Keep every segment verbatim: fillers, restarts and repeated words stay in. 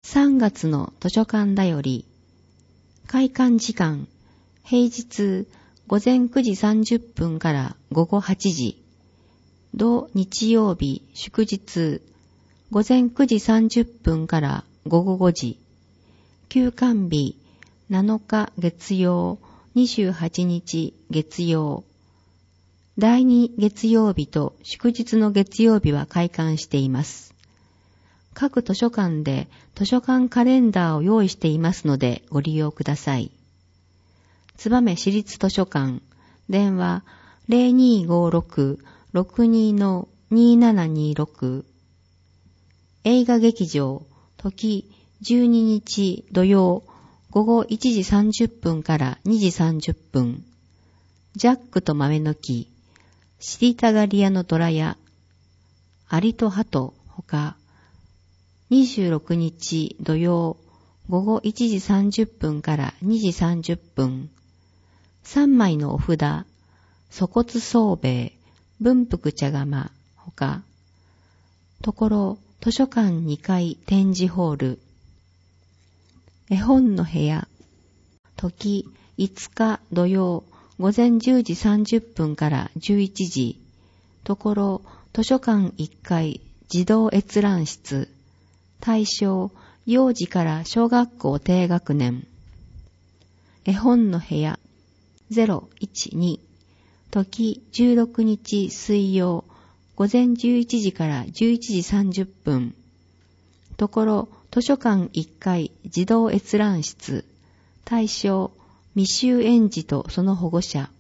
さんがつの図書館だより、開館時間、平日午前くじさんじゅっぷんから午後はちじ、土日曜日祝日、午前くじさんじゅっぷんから午後ごじ、休館日なのか月曜、にじゅうはちにち月曜、だいに月曜日と祝日の月曜日は開館しています。各図書館で図書館カレンダーを用意していますのでご利用ください。燕市立図書館、電話 ゼロにーごーろく ろくにー にーななにーろく、映画劇場、時じゅうににち土曜午後いちじさんじゅっぷんからにじさんじゅっぷん、ジャックと豆の木、シリタガリアの虎屋、アリとハトほか、にじゅうろくにち土曜午後いちじさんじゅっぷんからにじさんじゅっぷん、さんまいのお札、粗骨宗兵衛、文福茶釜ほか、ところ図書館にかい展示ホール、絵本の部屋、時いつか土曜午前じゅうじさんじゅっぷんからじゅういちじ、ところ図書館いっかい児童閲覧室、対象幼児から小学校低学年、絵本の部屋ゼロいちに、時じゅうろくにち水曜午前じゅういちじからじゅういちじさんじゅっぷん、ところ図書館いっかい児童閲覧室、対象未就園児とその保護者。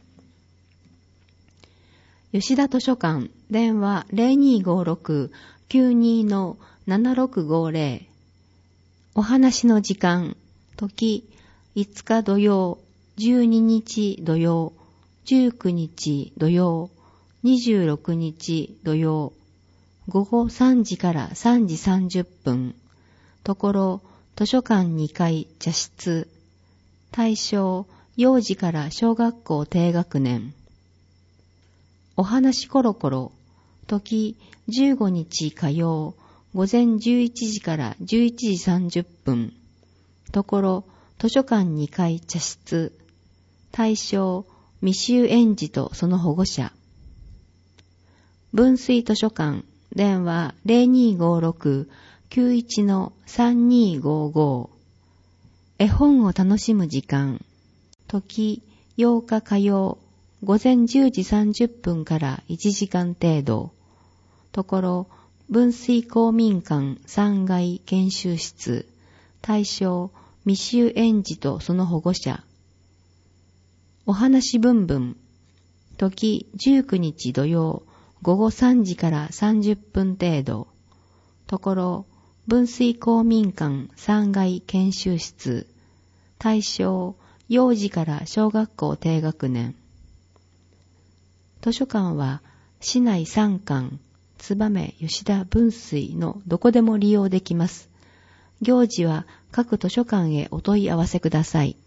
吉田図書館、電話 ゼロにーごーろく きゅうにー ななろくごーぜろ、お話の時間、時いつか土曜、じゅうににち土曜、じゅうくにち土曜、にじゅうろくにち土曜、午後さんじからさんじさんじゅっぷん、ところ図書館にかい茶室、対象幼児から小学校低学年、お話コロコロ、時じゅうごにち火曜午前じゅういちじからじゅういちじさんじゅっぷん、ところ図書館にかい茶室、対象未就園児とその保護者。文水図書館、電話 ゼロにーごーろく きゅういち さんにーごーごー、絵本を楽しむ時間、時ようか火曜午前じゅうじさんじゅっぷんからいちじかん程度、ところ文水公民館さんがい研修室、対象未就園児とその保護者。お話文文、時じゅうくにち土曜午後さんじからさんじゅっぷん程度、ところ文水公民館さんがい研修室、対象幼児から小学校低学年。図書館は市内さんかん、燕吉田文水のどこでも利用できます。行事は各図書館へお問い合わせください。